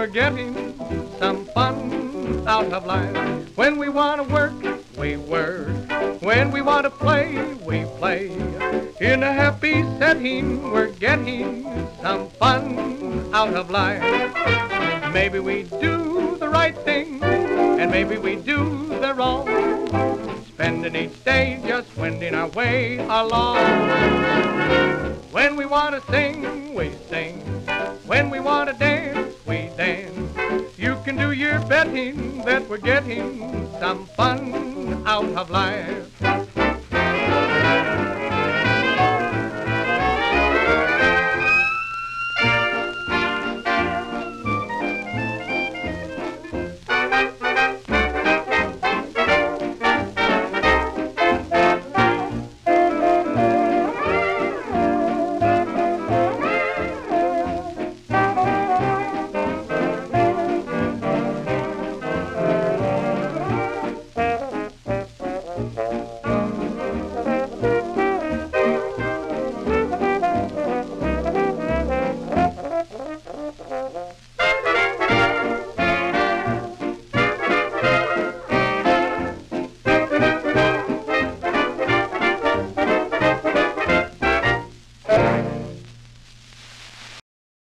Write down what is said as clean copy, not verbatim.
getting some fun out of life. When we want to work, we work. When we want to play, we play. In a happy setting, we're getting some fun out of life. Maybe we do the right thing, and maybe we do the wrong. Spending each day just wending our way along. When we want to sing, we sing. When we want to dance, we dance. You can do your betting that we're getting some fun out of life.